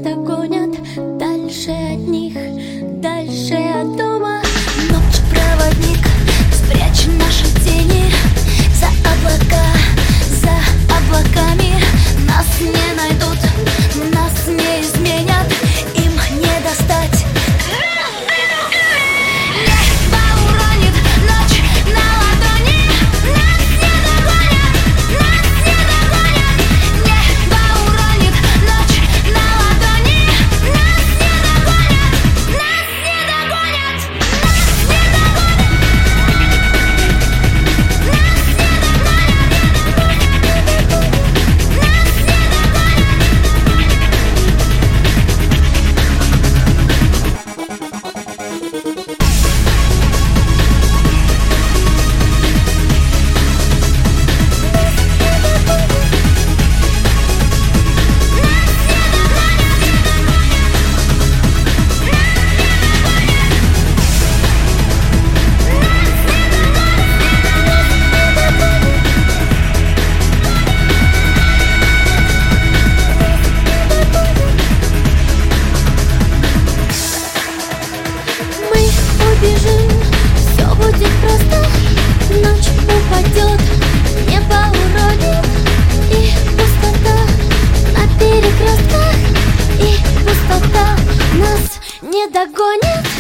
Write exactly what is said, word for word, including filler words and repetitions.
догонят. Дальше от них, дальше от дома. Ночь проводник, спрячь наши тени за облака, за облаками. Нас не найдут, нас не изменят, им не достать. Небо уронит ночь на ладони. Нас не догонят, нас не догонят. Небо уронит ночь на ладони. Нас не догонят, нас не догонят, нас не убежим, все будет просто. Ночь упадет, небо уронит, и пустота на перекрестках, и пустота нас не догонит.